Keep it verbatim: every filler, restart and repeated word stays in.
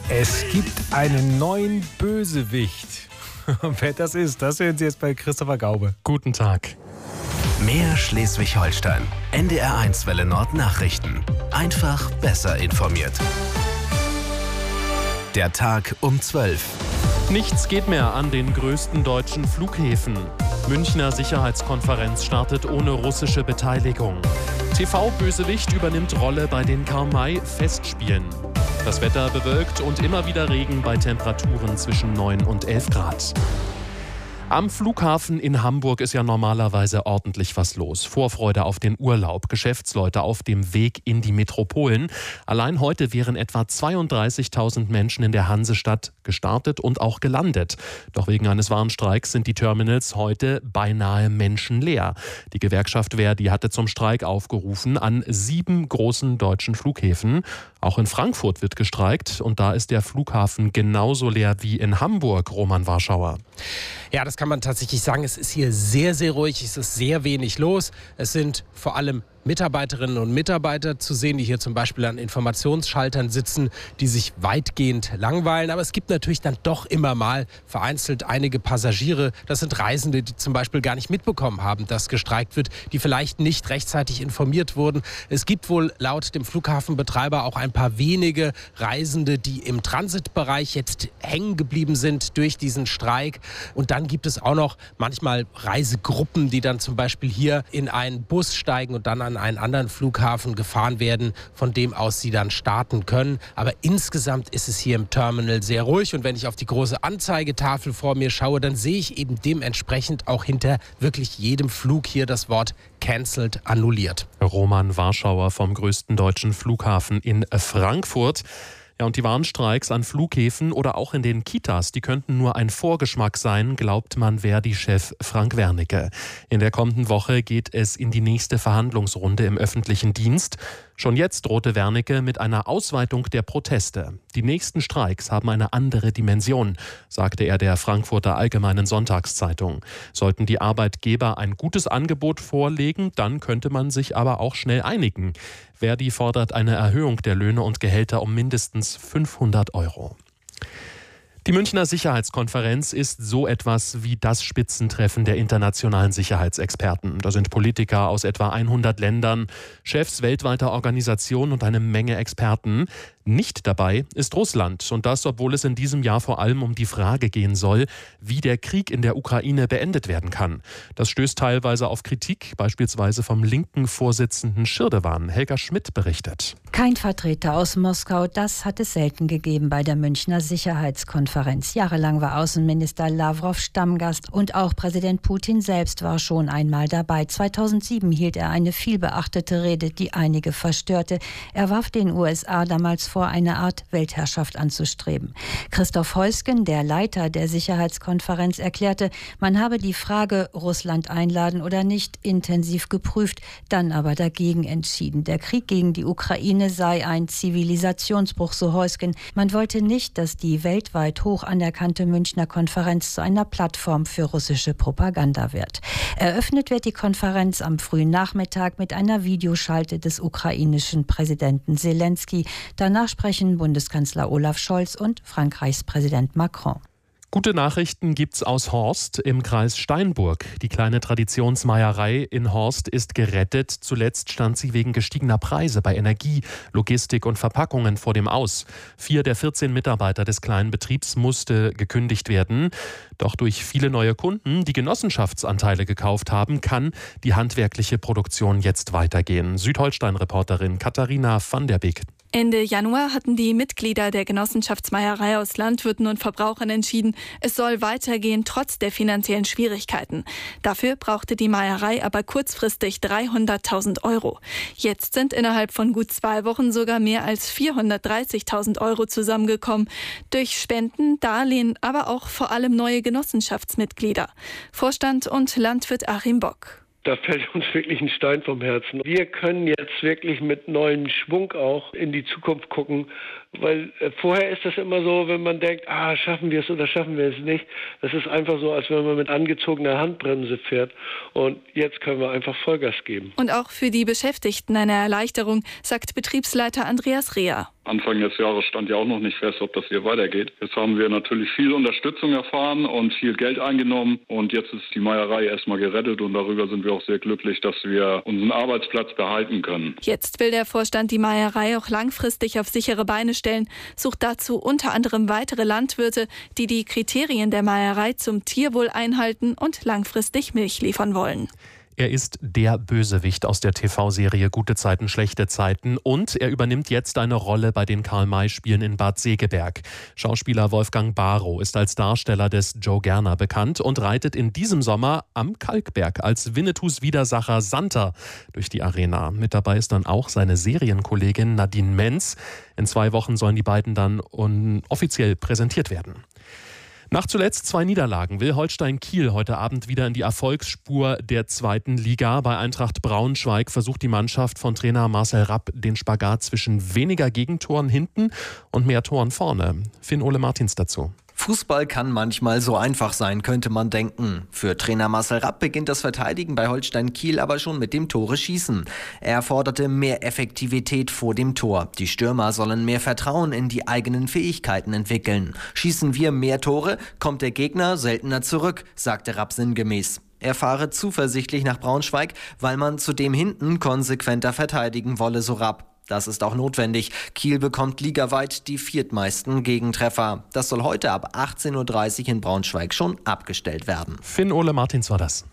Es gibt einen neuen Bösewicht. Wer das ist, das hören Sie jetzt bei Christopher Gaube. Guten Tag. Mehr Schleswig-Holstein. N D R eins Welle Nord Nachrichten. Einfach besser informiert. Der Tag um zwölf. Nichts geht mehr an den größten deutschen Flughäfen. Münchner Sicherheitskonferenz startet ohne russische Beteiligung. T V-Bösewicht übernimmt Rolle bei den Karl-May-Festspielen. Das Wetter bewölkt und immer wieder Regen bei Temperaturen zwischen neun und elf Grad. Am Flughafen in Hamburg ist ja normalerweise ordentlich was los. Vorfreude auf den Urlaub, Geschäftsleute auf dem Weg in die Metropolen. Allein heute wären etwa zweiunddreißigtausend Menschen in der Hansestadt gestartet und auch gelandet. Doch wegen eines Warnstreiks sind die Terminals heute beinahe menschenleer. Die Gewerkschaft Verdi hatte zum Streik aufgerufen an sieben großen deutschen Flughäfen. Auch in Frankfurt wird gestreikt und da ist der Flughafen genauso leer wie in Hamburg, Roman Warschauer. Ja, das kann man tatsächlich sagen. Es ist hier sehr, sehr ruhig. Es ist sehr wenig los. Es sind vor allem Mitarbeiterinnen und Mitarbeiter zu sehen, die hier zum Beispiel an Informationsschaltern sitzen, die sich weitgehend langweilen. Aber es gibt natürlich dann doch immer mal vereinzelt einige Passagiere. Das sind Reisende, die zum Beispiel gar nicht mitbekommen haben, dass gestreikt wird, die vielleicht nicht rechtzeitig informiert wurden. Es gibt wohl laut dem Flughafenbetreiber auch ein paar wenige Reisende, die im Transitbereich jetzt hängen geblieben sind durch diesen Streik. Und dann gibt es auch noch manchmal Reisegruppen, die dann zum Beispiel hier in einen Bus steigen und dann an einen anderen Flughafen gefahren werden, von dem aus sie dann starten können. Aber insgesamt ist es hier im Terminal sehr ruhig. Und wenn ich auf die große Anzeigetafel vor mir schaue, dann sehe ich eben dementsprechend auch hinter wirklich jedem Flug hier das Wort cancelled, annulliert. Roman Warschauer vom größten deutschen Flughafen in Frankfurt. Ja, und die Warnstreiks an Flughäfen oder auch in den Kitas, die könnten nur ein Vorgeschmack sein, glaubt man Verdi-Chef Frank Wernicke. In der kommenden Woche geht es in die nächste Verhandlungsrunde im öffentlichen Dienst. Schon jetzt drohte Wernicke mit einer Ausweitung der Proteste. Die nächsten Streiks haben eine andere Dimension, sagte er der Frankfurter Allgemeinen Sonntagszeitung. Sollten die Arbeitgeber ein gutes Angebot vorlegen, dann könnte man sich aber auch schnell einigen. Verdi fordert eine Erhöhung der Löhne und Gehälter um mindestens fünfhundert Euro. Die Münchner Sicherheitskonferenz ist so etwas wie das Spitzentreffen der internationalen Sicherheitsexperten. Da sind Politiker aus etwa hundert Ländern, Chefs weltweiter Organisationen und eine Menge Experten. Nicht dabei ist Russland und das, obwohl es in diesem Jahr vor allem um die Frage gehen soll, wie der Krieg in der Ukraine beendet werden kann. Das stößt teilweise auf Kritik, beispielsweise vom linken Vorsitzenden Schirdewan. Helga Schmidt berichtet. Kein Vertreter aus Moskau, das hat es selten gegeben bei der Münchner Sicherheitskonferenz. Jahrelang war Außenminister Lawrow Stammgast und auch Präsident Putin selbst war schon einmal dabei. zweitausendsieben hielt er eine vielbeachtete Rede, die einige verstörte. Er warf den U S A damals vor, eine Art Weltherrschaft anzustreben. Christoph Heusgen, der Leiter der Sicherheitskonferenz, erklärte, man habe die Frage, Russland einladen oder nicht, intensiv geprüft, dann aber dagegen entschieden. Der Krieg gegen die Ukraine sei ein Zivilisationsbruch, so Heusgen. Man wollte nicht, dass die weltweit hoch anerkannte Münchner Konferenz zu einer Plattform für russische Propaganda wird. Eröffnet wird die Konferenz am frühen Nachmittag mit einer Videoschalte des ukrainischen Präsidenten Zelensky. Danach sprechen Bundeskanzler Olaf Scholz und Frankreichs Präsident Macron. Gute Nachrichten gibt's aus Horst im Kreis Steinburg. Die kleine Traditionsmeierei in Horst ist gerettet. Zuletzt stand sie wegen gestiegener Preise bei Energie, Logistik und Verpackungen vor dem Aus. Vier der vierzehn Mitarbeiter des kleinen Betriebs musste gekündigt werden. Doch durch viele neue Kunden, die Genossenschaftsanteile gekauft haben, kann die handwerkliche Produktion jetzt weitergehen. Südholstein-Reporterin Katharina van der Beek. Ende Januar hatten die Mitglieder der Genossenschaftsmeierei aus Landwirten und Verbrauchern entschieden, es soll weitergehen trotz der finanziellen Schwierigkeiten. Dafür brauchte die Meierei aber kurzfristig dreihunderttausend Euro. Jetzt sind innerhalb von gut zwei Wochen sogar mehr als vierhundertdreißigtausend Euro zusammengekommen. Durch Spenden, Darlehen, aber auch vor allem neue Genossenschaftsmitglieder. Vorstand und Landwirt Achim Bock. Da fällt uns wirklich ein Stein vom Herzen. Wir können jetzt wirklich mit neuem Schwung auch in die Zukunft gucken, Weil äh, vorher ist das immer so, wenn man denkt, ah, schaffen wir es oder schaffen wir es nicht. Das ist einfach so, als wenn man mit angezogener Handbremse fährt. Und jetzt können wir einfach Vollgas geben. Und auch für die Beschäftigten eine Erleichterung, sagt Betriebsleiter Andreas Reher. Anfang des Jahres stand ja auch noch nicht fest, ob das hier weitergeht. Jetzt haben wir natürlich viel Unterstützung erfahren und viel Geld eingenommen. Und jetzt ist die Meierei erstmal gerettet und darüber sind wir auch sehr glücklich, dass wir unseren Arbeitsplatz behalten können. Jetzt will der Vorstand die Meierei auch langfristig auf sichere Beine stellen, sucht dazu unter anderem weitere Landwirte, die die Kriterien der Meierei zum Tierwohl einhalten und langfristig Milch liefern wollen. Er ist der Bösewicht aus der T V-Serie Gute Zeiten, schlechte Zeiten und er übernimmt jetzt eine Rolle bei den Karl-May-Spielen in Bad Segeberg. Schauspieler Wolfgang Barrow ist als Darsteller des Joe Gerner bekannt und reitet in diesem Sommer am Kalkberg als Winnetous Widersacher Santer durch die Arena. Mit dabei ist dann auch seine Serienkollegin Nadine Menz. In zwei Wochen sollen die beiden dann offiziell präsentiert werden. Nach zuletzt zwei Niederlagen will Holstein Kiel heute Abend wieder in die Erfolgsspur der zweiten Liga. Bei Eintracht Braunschweig versucht die Mannschaft von Trainer Marcel Rapp den Spagat zwischen weniger Gegentoren hinten und mehr Toren vorne. Finn-Ole Martins dazu. Fußball kann manchmal so einfach sein, könnte man denken. Für Trainer Marcel Rapp beginnt das Verteidigen bei Holstein Kiel aber schon mit dem Tore-Schießen. Er forderte mehr Effektivität vor dem Tor. Die Stürmer sollen mehr Vertrauen in die eigenen Fähigkeiten entwickeln. Schießen wir mehr Tore, kommt der Gegner seltener zurück, sagte Rapp sinngemäß. Er fahre zuversichtlich nach Braunschweig, weil man zudem hinten konsequenter verteidigen wolle, so Rapp. Das ist auch notwendig. Kiel bekommt ligaweit die viertmeisten Gegentreffer. Das soll heute ab achtzehn Uhr dreißig in Braunschweig schon abgestellt werden. Finn-Ole Martins war das.